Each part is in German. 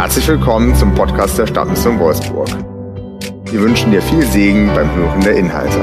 Herzlich willkommen zum Podcast der Stadtmission Wolfsburg. Wir wünschen dir viel Segen beim Hören der Inhalte.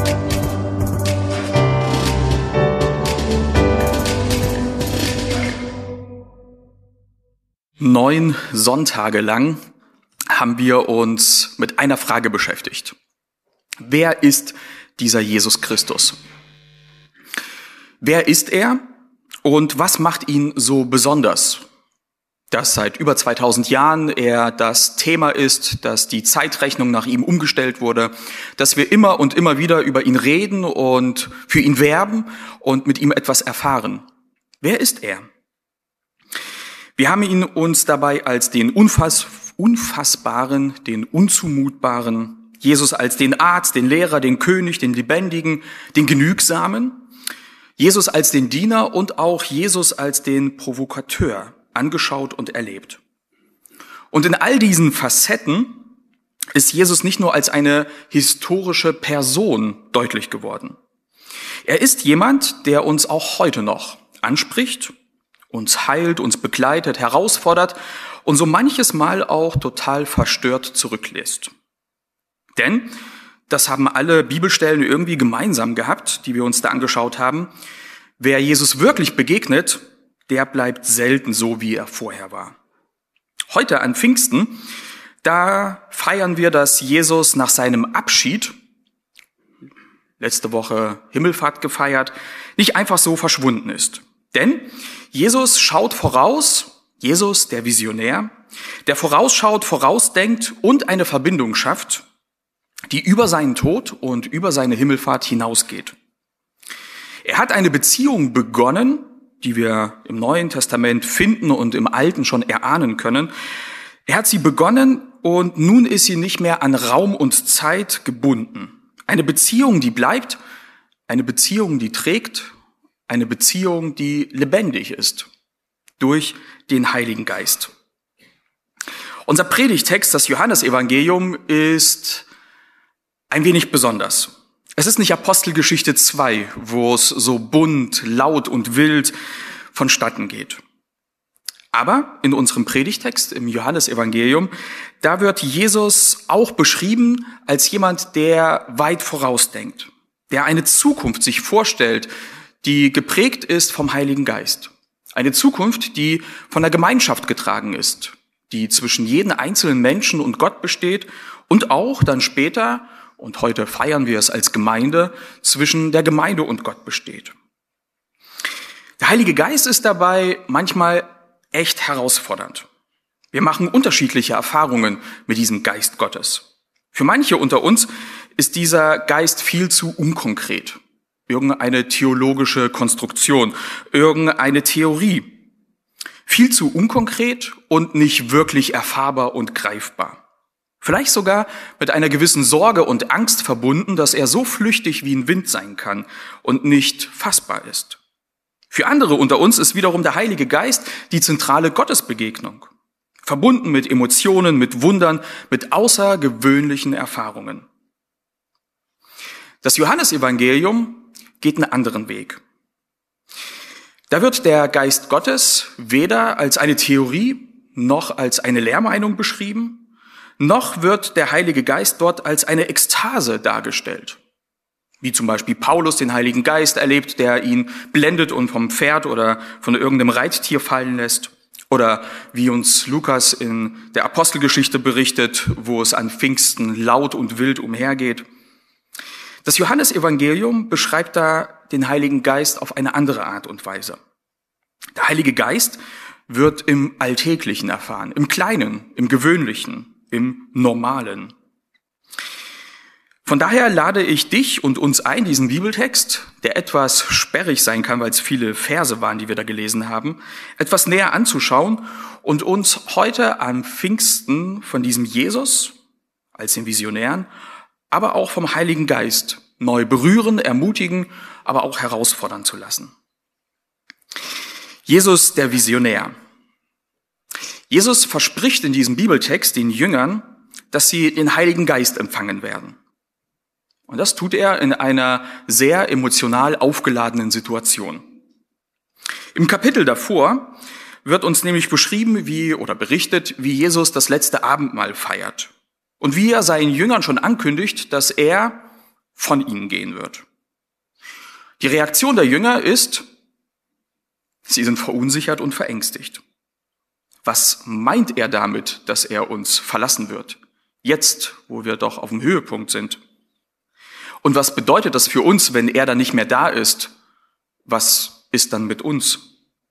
Neun Sonntage lang haben wir uns mit einer Frage beschäftigt. Wer ist dieser Jesus Christus? Wer ist er und was macht ihn so besonders? Dass seit über 2000 Jahren er das Thema ist, dass die Zeitrechnung nach ihm umgestellt wurde, dass wir immer und immer wieder über ihn reden und für ihn werben und mit ihm etwas erfahren. Wer ist er? Wir haben ihn uns dabei als den Unfassbaren, den Unzumutbaren, Jesus als den Arzt, den Lehrer, den König, den Lebendigen, den Genügsamen, Jesus als den Diener und auch Jesus als den Provokateur angeschaut und erlebt. Und in all diesen Facetten ist Jesus nicht nur als eine historische Person deutlich geworden. Er ist jemand, der uns auch heute noch anspricht, uns heilt, uns begleitet, herausfordert und so manches Mal auch total verstört zurücklässt. Denn, das haben alle Bibelstellen irgendwie gemeinsam gehabt, die wir uns da angeschaut haben, wer Jesus wirklich begegnet, der bleibt selten so, wie er vorher war. Heute an Pfingsten, da feiern wir, dass Jesus nach seinem Abschied, letzte Woche Himmelfahrt gefeiert, nicht einfach so verschwunden ist. Denn Jesus schaut voraus, Jesus, der Visionär, der vorausschaut, vorausdenkt und eine Verbindung schafft, die über seinen Tod und über seine Himmelfahrt hinausgeht. Er hat eine Beziehung begonnen, die wir im Neuen Testament finden und im Alten schon erahnen können. Er hat sie begonnen und nun ist sie nicht mehr an Raum und Zeit gebunden. Eine Beziehung, die bleibt, eine Beziehung, die trägt, eine Beziehung, die lebendig ist durch den Heiligen Geist. Unser Predigtext, das Johannesevangelium, ist ein wenig besonders. Es ist nicht Apostelgeschichte 2, wo es so bunt, laut und wild vonstatten geht. Aber in unserem Predigtext im Johannesevangelium, da wird Jesus auch beschrieben als jemand, der weit vorausdenkt, der eine Zukunft sich vorstellt, die geprägt ist vom Heiligen Geist. Eine Zukunft, die von der Gemeinschaft getragen ist, die zwischen jedem einzelnen Menschen und Gott besteht und auch dann später, und heute feiern wir es als Gemeinde, zwischen der Gemeinde und Gott besteht. Der Heilige Geist ist dabei manchmal echt herausfordernd. Wir machen unterschiedliche Erfahrungen mit diesem Geist Gottes. Für manche unter uns ist dieser Geist viel zu unkonkret. Irgendeine theologische Konstruktion, irgendeine Theorie. Viel zu unkonkret und nicht wirklich erfahrbar und greifbar. Vielleicht sogar mit einer gewissen Sorge und Angst verbunden, dass er so flüchtig wie ein Wind sein kann und nicht fassbar ist. Für andere unter uns ist wiederum der Heilige Geist die zentrale Gottesbegegnung, verbunden mit Emotionen, mit Wundern, mit außergewöhnlichen Erfahrungen. Das Johannesevangelium geht einen anderen Weg. Da wird der Geist Gottes weder als eine Theorie noch als eine Lehrmeinung beschrieben, noch wird der Heilige Geist dort als eine Ekstase dargestellt. Wie zum Beispiel Paulus den Heiligen Geist erlebt, der ihn blendet und vom Pferd oder von irgendeinem Reittier fallen lässt. Oder wie uns Lukas in der Apostelgeschichte berichtet, wo es an Pfingsten laut und wild umhergeht. Das Johannesevangelium beschreibt da den Heiligen Geist auf eine andere Art und Weise. Der Heilige Geist wird im Alltäglichen erfahren, im Kleinen, im Gewöhnlichen, im Normalen. Von daher lade ich dich und uns ein, diesen Bibeltext, der etwas sperrig sein kann, weil es viele Verse waren, die wir da gelesen haben, etwas näher anzuschauen und uns heute am Pfingsten von diesem Jesus als den Visionären, aber auch vom Heiligen Geist neu berühren, ermutigen, aber auch herausfordern zu lassen. Jesus, der Visionär. Jesus verspricht in diesem Bibeltext den Jüngern, dass sie den Heiligen Geist empfangen werden. Und das tut er in einer sehr emotional aufgeladenen Situation. Im Kapitel davor wird uns nämlich beschrieben, berichtet, wie Jesus das letzte Abendmahl feiert und wie er seinen Jüngern schon ankündigt, dass er von ihnen gehen wird. Die Reaktion der Jünger ist, sie sind verunsichert und verängstigt. Was meint er damit, dass er uns verlassen wird? Jetzt, wo wir doch auf dem Höhepunkt sind. Und was bedeutet das für uns, wenn er dann nicht mehr da ist? Was ist dann mit uns?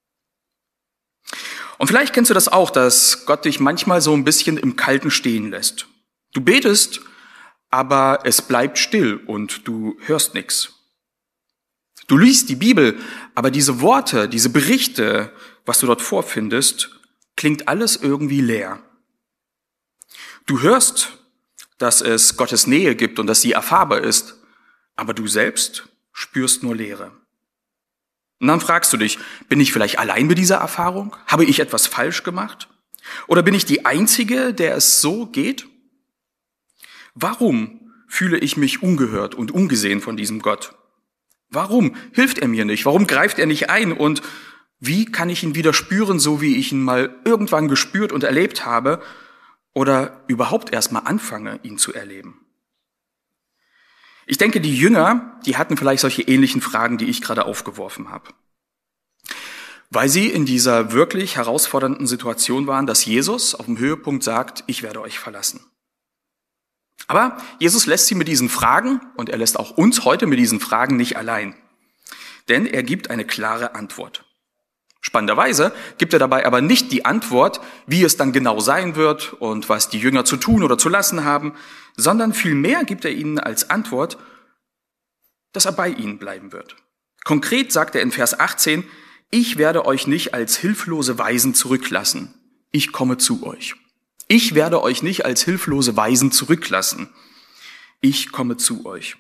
Und vielleicht kennst du das auch, dass Gott dich manchmal so ein bisschen im Kalten stehen lässt. Du betest, aber es bleibt still und du hörst nichts. Du liest die Bibel, aber diese Worte, diese Berichte, was du dort vorfindest, klingt alles irgendwie leer. Du hörst, dass es Gottes Nähe gibt und dass sie erfahrbar ist, aber du selbst spürst nur Leere. Und dann fragst du dich, bin ich vielleicht allein mit dieser Erfahrung? Habe ich etwas falsch gemacht? Oder bin ich die Einzige, der es so geht? Warum fühle ich mich ungehört und ungesehen von diesem Gott? Warum hilft er mir nicht? Warum greift er nicht ein? Und wie kann ich ihn wieder spüren, so wie ich ihn mal irgendwann gespürt und erlebt habe oder überhaupt erst mal anfange, ihn zu erleben? Ich denke, die Jünger, die hatten vielleicht solche ähnlichen Fragen, die ich gerade aufgeworfen habe. Weil sie in dieser wirklich herausfordernden Situation waren, dass Jesus auf dem Höhepunkt sagt, ich werde euch verlassen. Aber Jesus lässt sie mit diesen Fragen und er lässt auch uns heute mit diesen Fragen nicht allein. Denn er gibt eine klare Antwort. Spannenderweise gibt er dabei aber nicht die Antwort, wie es dann genau sein wird und was die Jünger zu tun oder zu lassen haben, sondern vielmehr gibt er ihnen als Antwort, dass er bei ihnen bleiben wird. Konkret sagt er in Vers 18, ich werde euch nicht als hilflose Waisen zurücklassen. Ich komme zu euch. Ich werde euch nicht als hilflose Waisen zurücklassen. Ich komme zu euch.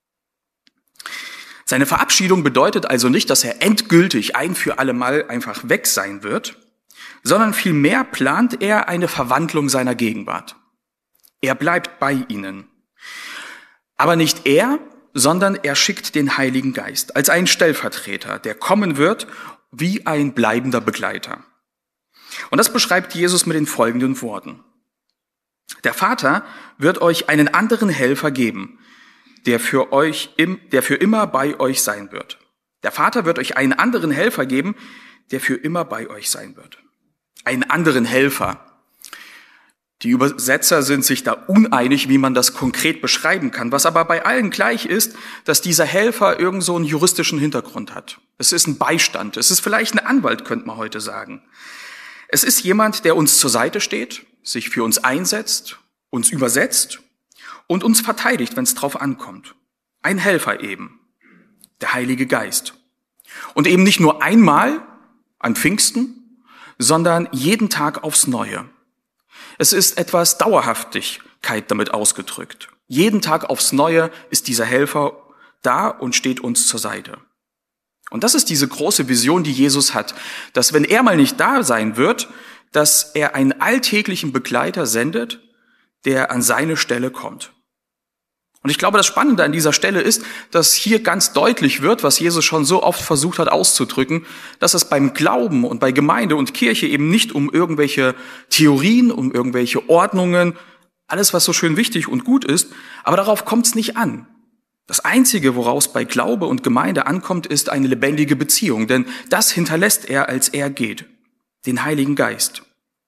Seine Verabschiedung bedeutet also nicht, dass er endgültig ein für alle Mal einfach weg sein wird, sondern vielmehr plant er eine Verwandlung seiner Gegenwart. Er bleibt bei ihnen. Aber nicht er, sondern er schickt den Heiligen Geist als einen Stellvertreter, der kommen wird wie ein bleibender Begleiter. Und das beschreibt Jesus mit den folgenden Worten. Der Vater wird euch einen anderen Helfer geben, der für immer bei euch sein wird. Der Vater wird euch einen anderen Helfer geben, der für immer bei euch sein wird. Einen anderen Helfer. Die Übersetzer sind sich da uneinig, wie man das konkret beschreiben kann. Was aber bei allen gleich ist, dass dieser Helfer irgend so einen juristischen Hintergrund hat. Es ist ein Beistand. Es ist vielleicht ein Anwalt, könnte man heute sagen. Es ist jemand, der uns zur Seite steht, sich für uns einsetzt, uns übersetzt und uns verteidigt, wenn es drauf ankommt. Ein Helfer eben, der Heilige Geist. Und eben nicht nur einmal an Pfingsten, sondern jeden Tag aufs Neue. Es ist etwas Dauerhaftigkeit damit ausgedrückt. Jeden Tag aufs Neue ist dieser Helfer da und steht uns zur Seite. Und das ist diese große Vision, die Jesus hat, dass wenn er mal nicht da sein wird, dass er einen alltäglichen Begleiter sendet, der an seine Stelle kommt. Und ich glaube, das Spannende an dieser Stelle ist, dass hier ganz deutlich wird, was Jesus schon so oft versucht hat auszudrücken, dass es beim Glauben und bei Gemeinde und Kirche eben nicht um irgendwelche Theorien, um irgendwelche Ordnungen, alles was so schön wichtig und gut ist, aber darauf kommt es nicht an. Das Einzige, woraus bei Glaube und Gemeinde ankommt, ist eine lebendige Beziehung, denn das hinterlässt er, als er geht, den Heiligen Geist.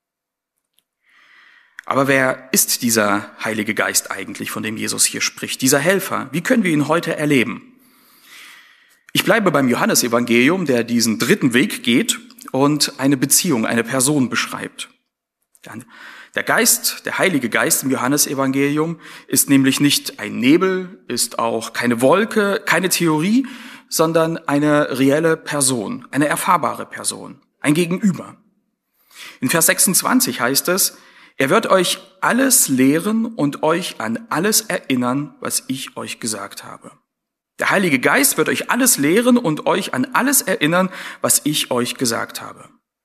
Aber wer ist dieser Heilige Geist eigentlich, von dem Jesus hier spricht? Dieser Helfer, wie können wir ihn heute erleben? Ich bleibe beim Johannesevangelium, der diesen dritten Weg geht und eine Beziehung, eine Person beschreibt. Der Geist, der Heilige Geist im Johannesevangelium ist nämlich nicht ein Nebel, ist auch keine Wolke, keine Theorie, sondern eine reelle Person, eine erfahrbare Person, ein Gegenüber. In Vers 26 heißt es, er wird euch alles lehren und euch an alles erinnern, was ich euch gesagt habe. Der Heilige Geist wird euch alles lehren und euch an alles erinnern, was ich euch gesagt habe.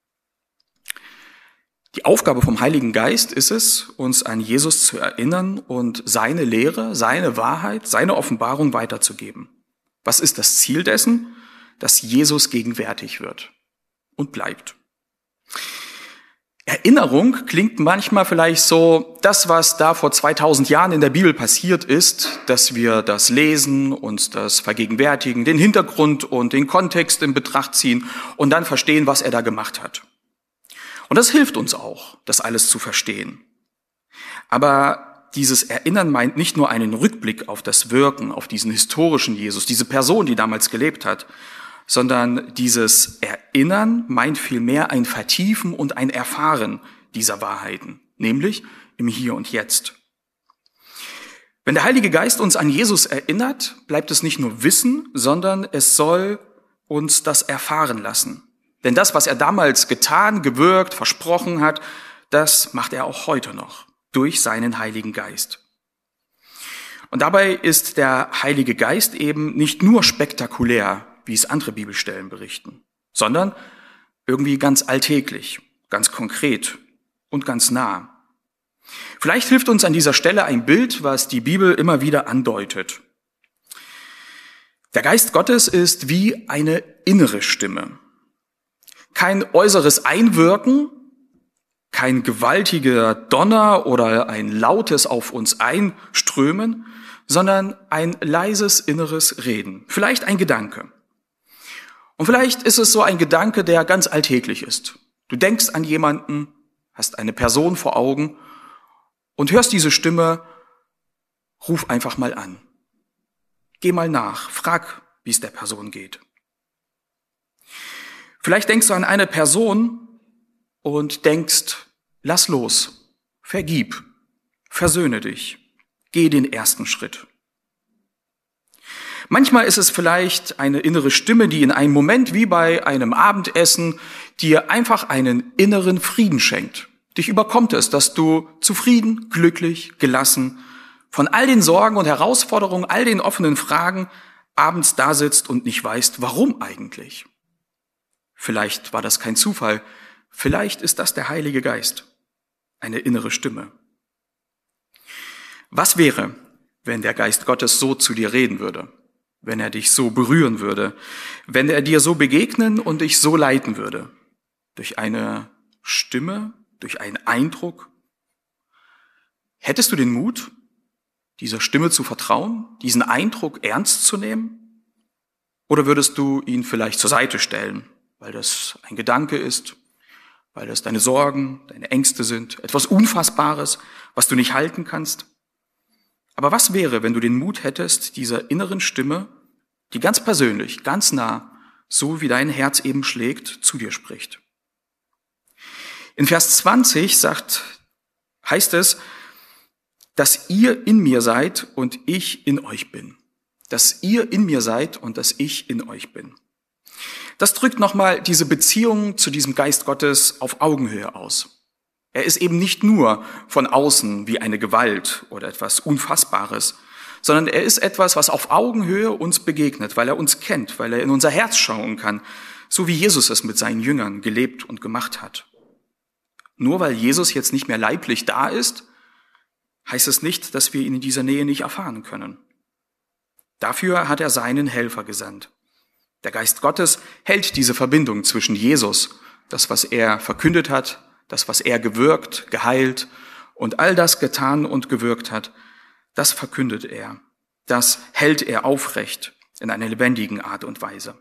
Die Aufgabe vom Heiligen Geist ist es, uns an Jesus zu erinnern und seine Lehre, seine Wahrheit, seine Offenbarung weiterzugeben. Was ist das Ziel dessen? Dass Jesus gegenwärtig wird und bleibt. Erinnerung klingt manchmal vielleicht so, das, was da vor 2000 Jahren in der Bibel passiert ist, dass wir das lesen, uns das vergegenwärtigen, den Hintergrund und den Kontext in Betracht ziehen und dann verstehen, was er da gemacht hat. Und das hilft uns auch, das alles zu verstehen. Aber dieses Erinnern meint nicht nur einen Rückblick auf das Wirken, auf diesen historischen Jesus, diese Person, die damals gelebt hat, sondern dieses Erinnern meint vielmehr ein Vertiefen und ein Erfahren dieser Wahrheiten, nämlich im Hier und Jetzt. Wenn der Heilige Geist uns an Jesus erinnert, bleibt es nicht nur Wissen, sondern es soll uns das erfahren lassen. Denn das, was er damals getan, gewirkt, versprochen hat, das macht er auch heute noch durch seinen Heiligen Geist. Und dabei ist der Heilige Geist eben nicht nur spektakulär, wie es andere Bibelstellen berichten, sondern irgendwie ganz alltäglich, ganz konkret und ganz nah. Vielleicht hilft uns an dieser Stelle ein Bild, was die Bibel immer wieder andeutet. Der Geist Gottes ist wie eine innere Stimme. Kein äußeres Einwirken, kein gewaltiger Donner oder ein lautes auf uns einströmen, sondern ein leises inneres Reden, vielleicht ein Gedanke. Und vielleicht ist es so ein Gedanke, der ganz alltäglich ist. Du denkst an jemanden, hast eine Person vor Augen und hörst diese Stimme, ruf einfach mal an. Geh mal nach, frag, wie es der Person geht. Vielleicht denkst du an eine Person und denkst, lass los, vergib, versöhne dich, geh den ersten Schritt. Manchmal ist es vielleicht eine innere Stimme, die in einem Moment wie bei einem Abendessen dir einfach einen inneren Frieden schenkt. Dich überkommt es, dass du zufrieden, glücklich, gelassen, von all den Sorgen und Herausforderungen, all den offenen Fragen abends da sitzt und nicht weißt, warum eigentlich. Vielleicht war das kein Zufall, vielleicht ist das der Heilige Geist, eine innere Stimme. Was wäre, wenn der Geist Gottes so zu dir reden würde? Wenn er dich so berühren würde, wenn er dir so begegnen und dich so leiten würde, durch eine Stimme, durch einen Eindruck. Hättest du den Mut, dieser Stimme zu vertrauen, diesen Eindruck ernst zu nehmen? Oder würdest du ihn vielleicht zur Seite stellen, weil das ein Gedanke ist, weil das deine Sorgen, deine Ängste sind, etwas Unfassbares, was du nicht halten kannst? Aber was wäre, wenn du den Mut hättest, dieser inneren Stimme, die ganz persönlich, ganz nah, so wie dein Herz eben schlägt, zu dir spricht? In Vers 20 heißt es, dass ihr in mir seid und ich in euch bin. Dass ihr in mir seid und dass ich in euch bin. Das drückt nochmal diese Beziehung zu diesem Geist Gottes auf Augenhöhe aus. Er ist eben nicht nur von außen wie eine Gewalt oder etwas Unfassbares, sondern er ist etwas, was auf Augenhöhe uns begegnet, weil er uns kennt, weil er in unser Herz schauen kann, so wie Jesus es mit seinen Jüngern gelebt und gemacht hat. Nur weil Jesus jetzt nicht mehr leiblich da ist, heißt es nicht, dass wir ihn in dieser Nähe nicht erfahren können. Dafür hat er seinen Helfer gesandt. Der Geist Gottes hält diese Verbindung zwischen Jesus, das, was er verkündet hat, das, was er gewirkt, geheilt und all das getan und gewirkt hat, das verkündet er. Das hält er aufrecht in einer lebendigen Art und Weise.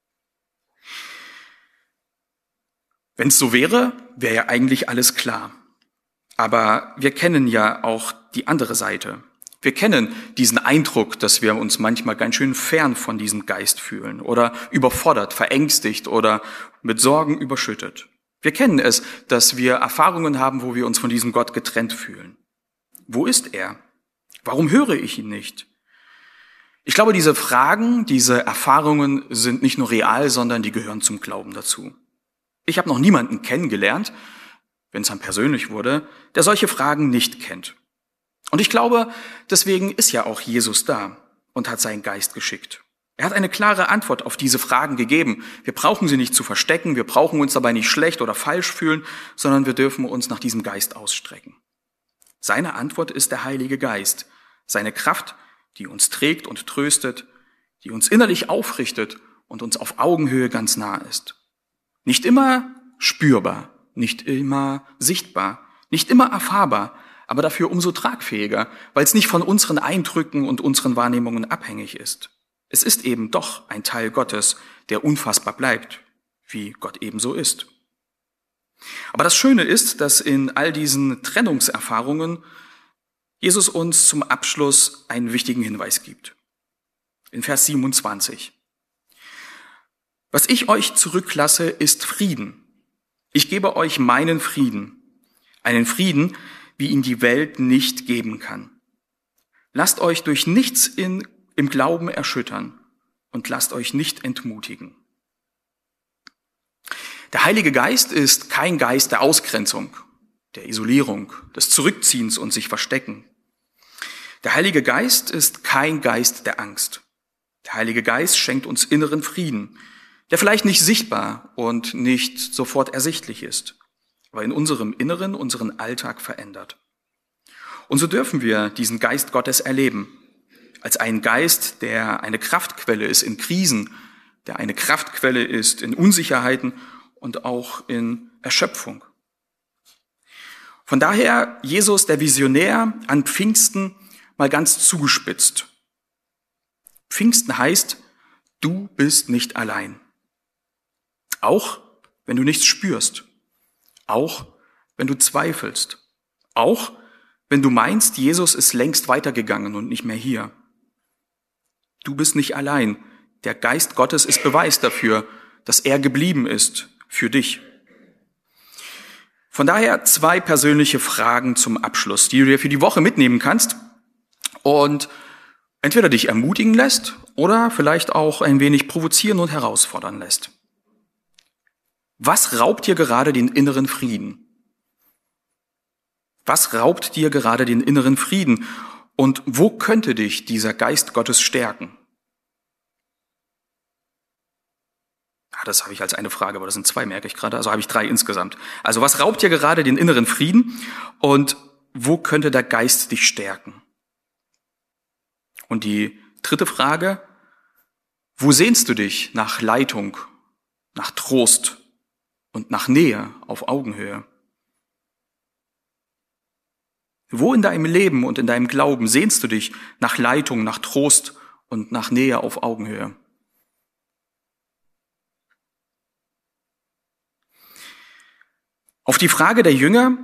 Wenn es so wäre, wäre ja eigentlich alles klar. Aber wir kennen ja auch die andere Seite. Wir kennen diesen Eindruck, dass wir uns manchmal ganz schön fern von diesem Geist fühlen oder überfordert, verängstigt oder mit Sorgen überschüttet. Wir kennen es, dass wir Erfahrungen haben, wo wir uns von diesem Gott getrennt fühlen. Wo ist er? Warum höre ich ihn nicht? Ich glaube, diese Fragen, diese Erfahrungen sind nicht nur real, sondern die gehören zum Glauben dazu. Ich habe noch niemanden kennengelernt, wenn es dann persönlich wurde, der solche Fragen nicht kennt. Und ich glaube, deswegen ist ja auch Jesus da und hat seinen Geist geschickt. Er hat eine klare Antwort auf diese Fragen gegeben. Wir brauchen sie nicht zu verstecken, wir brauchen uns dabei nicht schlecht oder falsch fühlen, sondern wir dürfen uns nach diesem Geist ausstrecken. Seine Antwort ist der Heilige Geist, seine Kraft, die uns trägt und tröstet, die uns innerlich aufrichtet und uns auf Augenhöhe ganz nah ist. Nicht immer spürbar, nicht immer sichtbar, nicht immer erfahrbar, aber dafür umso tragfähiger, weil es nicht von unseren Eindrücken und unseren Wahrnehmungen abhängig ist. Es ist eben doch ein Teil Gottes, der unfassbar bleibt, wie Gott ebenso ist. Aber das Schöne ist, dass in all diesen Trennungserfahrungen Jesus uns zum Abschluss einen wichtigen Hinweis gibt. In Vers 27. Was ich euch zurücklasse, ist Frieden. Ich gebe euch meinen Frieden. Einen Frieden, wie ihn die Welt nicht geben kann. Lasst euch durch nichts im Glauben erschüttern und lasst euch nicht entmutigen. Der Heilige Geist ist kein Geist der Ausgrenzung, der Isolierung, des Zurückziehens und sich verstecken. Der Heilige Geist ist kein Geist der Angst. Der Heilige Geist schenkt uns inneren Frieden, der vielleicht nicht sichtbar und nicht sofort ersichtlich ist, aber in unserem Inneren unseren Alltag verändert. Und so dürfen wir diesen Geist Gottes erleben, als einen Geist, der eine Kraftquelle ist in Krisen, der eine Kraftquelle ist in Unsicherheiten und auch in Erschöpfung. Von daher Jesus, der Visionär, an Pfingsten mal ganz zugespitzt. Pfingsten heißt, du bist nicht allein. Auch wenn du nichts spürst. Auch wenn du zweifelst. Auch wenn du meinst, Jesus ist längst weitergegangen und nicht mehr hier. Du bist nicht allein. Der Geist Gottes ist Beweis dafür, dass er geblieben ist für dich. Von daher 2 persönliche Fragen zum Abschluss, die du dir für die Woche mitnehmen kannst und entweder dich ermutigen lässt oder vielleicht auch ein wenig provozieren und herausfordern lässt. Was raubt dir gerade den inneren Frieden? Was raubt dir gerade den inneren Frieden? Und wo könnte dich dieser Geist Gottes stärken? Das habe ich als eine Frage, aber das sind 2, merke ich gerade. Also habe ich 3 insgesamt. Also was raubt dir gerade den inneren Frieden? Und wo könnte der Geist dich stärken? Und die 3. Frage, wo sehnst du dich nach Leitung, nach Trost und nach Nähe auf Augenhöhe? Wo in deinem Leben und in deinem Glauben sehnst du dich nach Leitung, nach Trost und nach Nähe auf Augenhöhe? Auf die Frage der Jünger,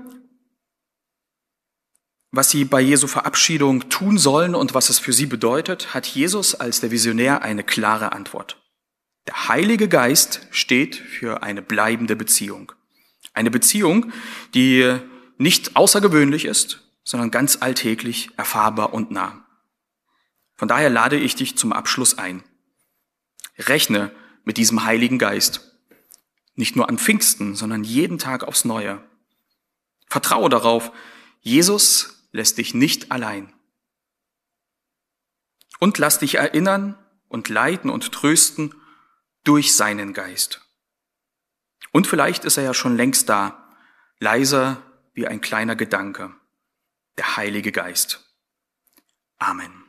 was sie bei Jesu Verabschiedung tun sollen und was es für sie bedeutet, hat Jesus als der Visionär eine klare Antwort. Der Heilige Geist steht für eine bleibende Beziehung. Eine Beziehung, die nicht außergewöhnlich ist, sondern ganz alltäglich, erfahrbar und nah. Von daher lade ich dich zum Abschluss ein. Rechne mit diesem Heiligen Geist. Nicht nur an Pfingsten, sondern jeden Tag aufs Neue. Vertraue darauf, Jesus lässt dich nicht allein. Und lass dich erinnern und leiten und trösten durch seinen Geist. Und vielleicht ist er ja schon längst da, leiser wie ein kleiner Gedanke, der Heilige Geist. Amen.